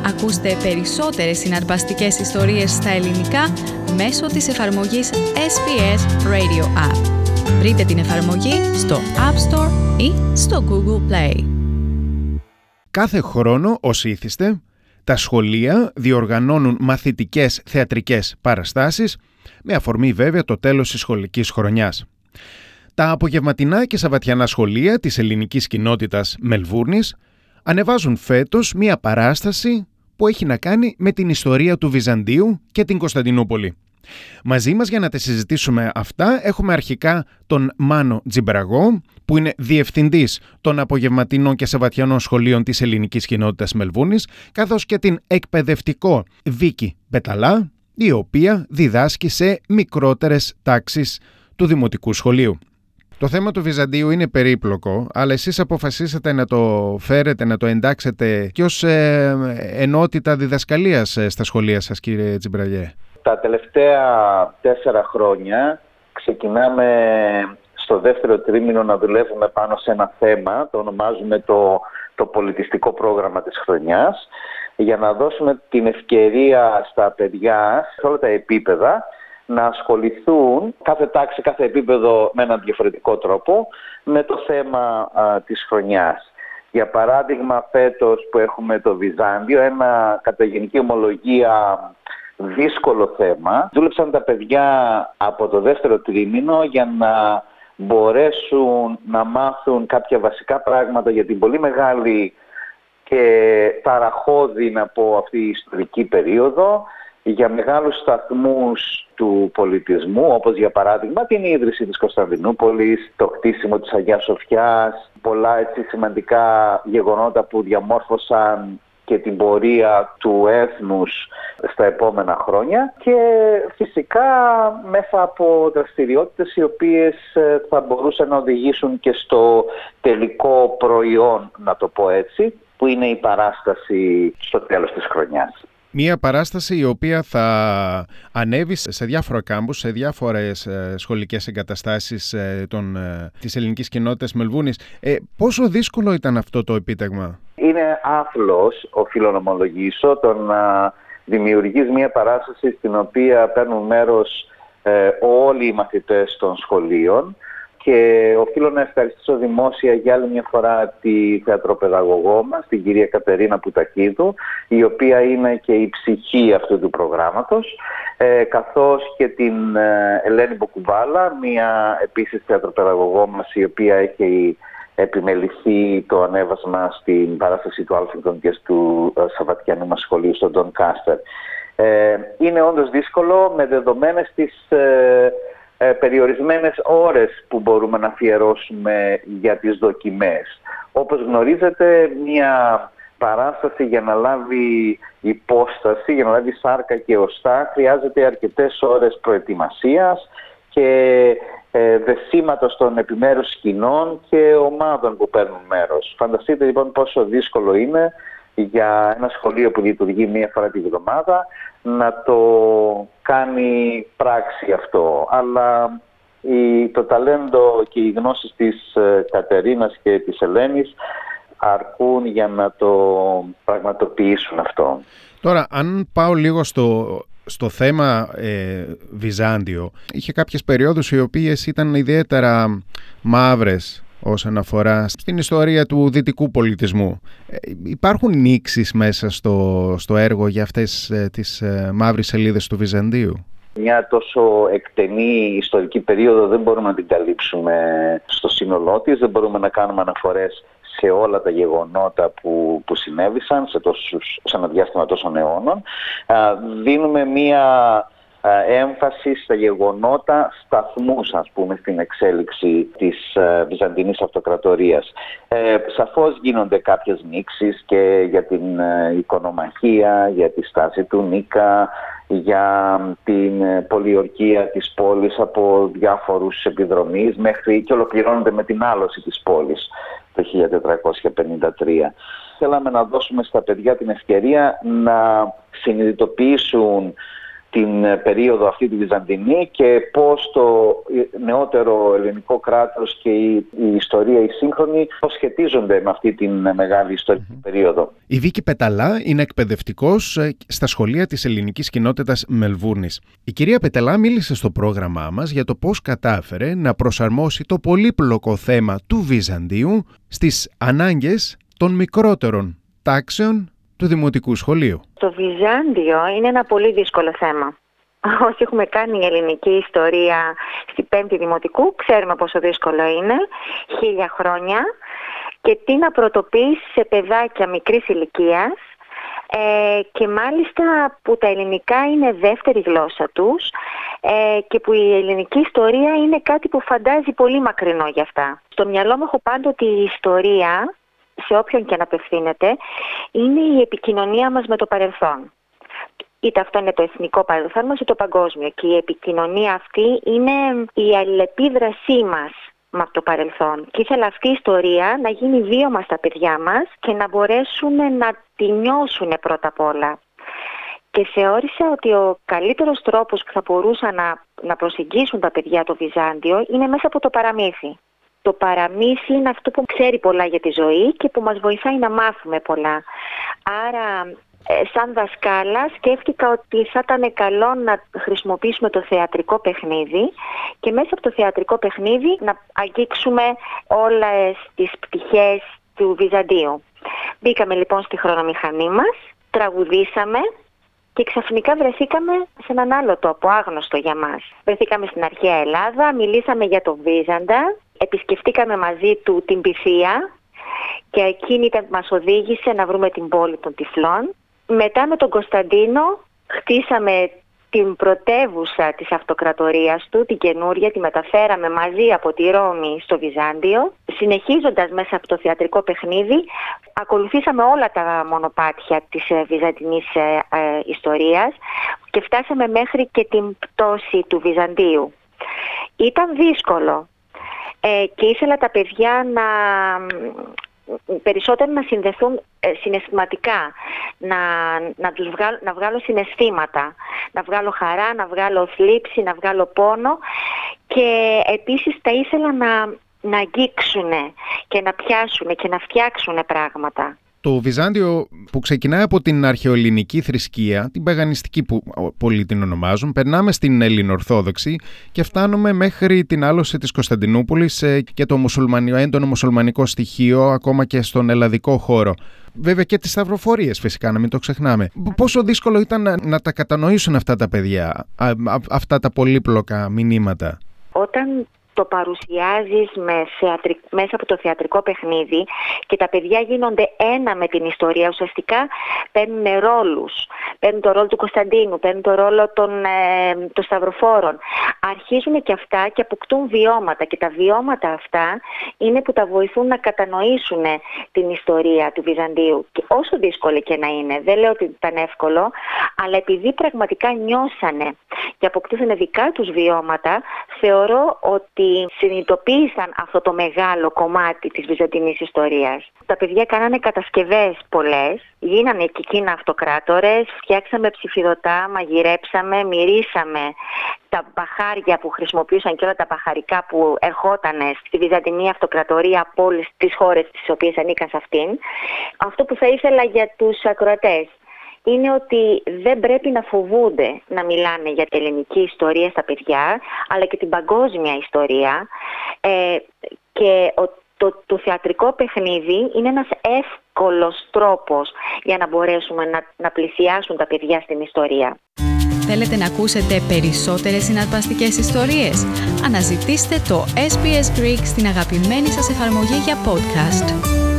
Ακούστε περισσότερες συναρπαστικές ιστορίες στα ελληνικά μέσω της εφαρμογής SBS Radio App. Βρείτε την εφαρμογή στο App Store ή στο Google Play. Κάθε χρόνο, ως ήθιστε, τα σχολεία διοργανώνουν μαθητικές θεατρικές παραστάσεις, με αφορμή βέβαια το τέλος της σχολικής χρονιάς. Τα απογευματινά και σαββατιανά σχολεία της ελληνικής κοινότητας Μελβούρνης ανεβάζουν φέτος μία παράσταση που έχει να κάνει με την ιστορία του Βυζαντίου και την Κωνσταντινούπολη. Μαζί μας για να τα συζητήσουμε αυτά έχουμε αρχικά τον Μάνο Τζιμπραγό, που είναι διευθυντής των απογευματινών και σαββατιανών σχολείων της ελληνικής κοινότητας Μελβούρνης, καθώς και την εκπαιδευτικό Βίκη Πεταλά, η οποία διδάσκει σε μικρότερες τάξεις του δημοτικού σχολείου. Το θέμα του Βυζαντίου είναι περίπλοκο, αλλά εσείς αποφασίσατε να το φέρετε, να το εντάξετε και ως ενότητα διδασκαλίας στα σχολεία σας, κύριε Τζιμπραγέ. Τα τελευταία 4 χρόνια ξεκινάμε στο δεύτερο τρίμηνο να δουλεύουμε πάνω σε ένα θέμα, το ονομάζουμε το πολιτιστικό πρόγραμμα της χρονιάς, για να δώσουμε την ευκαιρία στα παιδιά σε όλα τα επίπεδα να ασχοληθούν κάθε τάξη, κάθε επίπεδο με έναν διαφορετικό τρόπο με το θέμα της χρονιάς. Για παράδειγμα, φέτος που έχουμε το Βυζάντιο, ένα κατά γενική ομολογία δύσκολο θέμα, δούλεψαν τα παιδιά από το δεύτερο τρίμηνο για να μπορέσουν να μάθουν κάποια βασικά πράγματα για την πολύ μεγάλη και ταραχώδη, να πω, αυτή η ιστορική περίοδο, για μεγάλους σταθμούς του πολιτισμού, όπως για παράδειγμα την ίδρυση της Κωνσταντινούπολης, το χτίσιμο της Αγίας Σοφιάς, πολλά σημαντικά γεγονότα που διαμόρφωσαν και την πορεία του έθνους στα επόμενα χρόνια, και φυσικά μέσα από δραστηριότητες οι οποίες θα μπορούσαν να οδηγήσουν και στο τελικό προϊόν, να το πω έτσι, που είναι η παράσταση στο τέλος της χρονιάς. Μία παράσταση η οποία θα ανέβει σε διάφορα κάμπους, σε διάφορες σχολικές εγκαταστάσεις της ελληνικής κοινότητας Μελβούρνης. Πόσο δύσκολο ήταν αυτό το επίτευγμα? Είναι άθλος, οφείλω να ομολογήσω, το να δημιουργείς μία παράσταση στην οποία παίρνουν μέρος όλοι οι μαθητές των σχολείων, και οφείλω να ευχαριστήσω δημόσια για άλλη μια φορά τη θεατροπαιδαγωγό μας, την κυρία Κατερίνα Πουτακίδου, η οποία είναι και η ψυχή αυτού του προγράμματος, καθώς και την Ελένη Μποκουβάλα, μια επίσης θεατροπαιδαγωγό μας, η οποία έχει επιμεληθεί το ανέβασμα στην παράσταση του Άλφινγκτον και του Σαββατιανού μας σχολείου στον Ντονκάστερ. Είναι όντως δύσκολο, με δεδομένες τις περιορισμένες ώρες που μπορούμε να αφιερώσουμε για τις δοκιμές. Όπως γνωρίζετε, μια παράσταση για να λάβει υπόσταση, για να λάβει σάρκα και οστά, χρειάζεται αρκετές ώρες προετοιμασίας και δεσίματος των επιμέρους σκηνών και ομάδων που παίρνουν μέρος. Φανταστείτε λοιπόν πόσο δύσκολο είναι για ένα σχολείο που λειτουργεί μία φορά τη βδομάδα να το κάνει πράξη αυτό. Αλλά το ταλέντο και οι γνώσεις της Κατερίνας και της Ελένης αρκούν για να το πραγματοποιήσουν αυτό. Τώρα, αν πάω λίγο στο θέμα Βυζάντιο, είχε κάποιες περιόδους οι οποίες ήταν ιδιαίτερα μαύρες όσον αφορά στην ιστορία του δυτικού πολιτισμού. Υπάρχουν νήξεις μέσα στο έργο για αυτές τις μαύρες σελίδες του Βυζαντίου? Μια τόσο εκτενή ιστορική περίοδο δεν μπορούμε να την καλύψουμε στο σύνολό της, δεν μπορούμε να κάνουμε αναφορές σε όλα τα γεγονότα που συνέβησαν σε ένα διάστημα τόσων αιώνων. Δίνουμε μία έμφαση στα γεγονότα, σταθμούς, ας πούμε, στην εξέλιξη της Βυζαντινής Αυτοκρατορίας. Σαφώς γίνονται κάποιες νήξεις και για την οικονομαχία, για τη στάση του Νίκα, για την πολιορκία της πόλης από διάφορους επιδρομείς, μέχρι και ολοκληρώνονται με την άλωση της πόλης το 1453. Θέλαμε να δώσουμε στα παιδιά την ευκαιρία να συνειδητοποιήσουν την περίοδο αυτή τη Βυζαντινή και πώς το νεότερο ελληνικό κράτος και η ιστορία η σύγχρονη σχετίζονται με αυτή την μεγάλη ιστορική περίοδο. Η Βίκη Πεταλά είναι εκπαιδευτικός στα σχολεία της ελληνικής κοινότητας Μελβούρνης. Η κυρία Πεταλά μίλησε στο πρόγραμμά μας για το πώς κατάφερε να προσαρμόσει το πολύπλοκο θέμα του Βυζαντίου στις ανάγκες των μικρότερων τάξεων του Δημοτικού Σχολείου. Το Βυζάντιο είναι ένα πολύ δύσκολο θέμα. Όσοι έχουμε κάνει ελληνική ιστορία στην 5η Δημοτικού, ξέρουμε πόσο δύσκολο είναι, 1000 χρόνια, και τι να πρωτοποιήσει σε παιδάκια μικρής ηλικίας, και μάλιστα που τα ελληνικά είναι δεύτερη γλώσσα τους, και που η ελληνική ιστορία είναι κάτι που φαντάζει πολύ μακρινό για αυτά. Στο μυαλό μου έχω πάντοτε η ιστορία, σε όποιον και να απευθύνεται, είναι η επικοινωνία μας με το παρελθόν. Είτε αυτό είναι το εθνικό παρελθόν μας ή το παγκόσμιο. Και η επικοινωνία αυτή είναι η αλληλεπίδρασή μας με το παρελθόν. Και ήθελα αυτή η ιστορία να γίνει βίωμα στα παιδιά μας και να μπορέσουν να τη νιώσουν πρώτα απ' όλα. Και θεώρησα ότι ο καλύτερος τρόπος που θα μπορούσαν να προσεγγίσουν τα παιδιά το Βυζάντιο είναι μέσα από το παραμύθι. Το παραμύθι είναι αυτό που ξέρει πολλά για τη ζωή και που μας βοηθάει να μάθουμε πολλά. Άρα, σαν δασκάλα, σκέφτηκα ότι θα ήταν καλό να χρησιμοποιήσουμε το θεατρικό παιχνίδι και μέσα από το θεατρικό παιχνίδι να αγγίξουμε όλες τις πτυχές του Βυζαντίου. Μπήκαμε λοιπόν στη χρονομηχανή μας, τραγουδήσαμε και ξαφνικά βρεθήκαμε σε έναν άλλο τόπο, άγνωστο για μας. Βρεθήκαμε στην αρχαία Ελλάδα, μιλήσαμε για το Βίζαντα, επισκεφτήκαμε μαζί του την Πυθία και εκείνη μας οδήγησε να βρούμε την πόλη των Τυφλών. Μετά με τον Κωνσταντίνο χτίσαμε την πρωτεύουσα της αυτοκρατορίας του, την καινούρια, τη μεταφέραμε μαζί από τη Ρώμη στο Βυζάντιο. Συνεχίζοντας μέσα από το θεατρικό παιχνίδι, ακολουθήσαμε όλα τα μονοπάτια της βυζαντινής ιστορίας και φτάσαμε μέχρι και την πτώση του Βυζαντίου. Ήταν δύσκολο και ήθελα τα παιδιά περισσότερο να συνδεθούν συναισθηματικά, να βγάλω συναισθήματα, να βγάλω χαρά, να βγάλω θλίψη, να βγάλω πόνο, και επίσης τα ήθελα να αγγίξουν και να πιάσουν και να φτιάξουν πράγματα. Το Βυζάντιο, που ξεκινάει από την αρχαιοελληνική θρησκεία, την παγανιστική που πολλοί την ονομάζουν, περνάμε στην Ελληνοορθόδοξη και φτάνουμε μέχρι την άλωση της Κωνσταντινούπολης και το έντονο μουσουλμανικό στοιχείο ακόμα και στον ελλαδικό χώρο. Βέβαια και τις σταυροφορίες, φυσικά, να μην το ξεχνάμε. Πόσο δύσκολο ήταν να τα κατανοήσουν αυτά τα παιδιά, αυτά τα πολύπλοκα μηνύματα? Όταν το παρουσιάζεις μέσα από το θεατρικό παιχνίδι και τα παιδιά γίνονται ένα με την ιστορία, ουσιαστικά παίρνουν ρόλους. Παίρνουν το ρόλο του Κωνσταντίνου, παίρνουν το ρόλο των σταυροφόρων. Αρχίζουν και αυτά και αποκτούν βιώματα, και τα βιώματα αυτά είναι που τα βοηθούν να κατανοήσουν την ιστορία του Βυζαντίου. Και όσο δύσκολη και να είναι, δεν λέω ότι ήταν εύκολο, αλλά επειδή πραγματικά νιώσανε και αποκτούσαν δικά τους βιώματα, θεωρώ ότι συνειδητοποίησαν αυτό το μεγάλο κομμάτι της βυζαντινής ιστορίας. Τα παιδιά κάνανε κατασκευές πολλές, γίνανε και εκείνα αυτοκράτορες, φτιάξαμε ψηφιδωτά, μαγειρέψαμε, μυρίσαμε τα μπαχάρια που χρησιμοποιούσαν και όλα τα μπαχαρικά που ερχόταν στη Βυζαντινή Αυτοκρατορία από όλες τις χώρες τις οποίες ανήκαν σε αυτήν. Αυτό που θα ήθελα για τους ακροατές είναι ότι δεν πρέπει να φοβούνται να μιλάνε για την ελληνική ιστορία στα παιδιά, αλλά και την παγκόσμια ιστορία. Και το θεατρικό παιχνίδι είναι ένας εύκολος τρόπος για να μπορέσουμε να πλησιάσουν τα παιδιά στην ιστορία. Θέλετε να ακούσετε περισσότερες συναρπαστικές ιστορίες? Αναζητήστε το SBS Greek στην αγαπημένη σας εφαρμογή για podcast.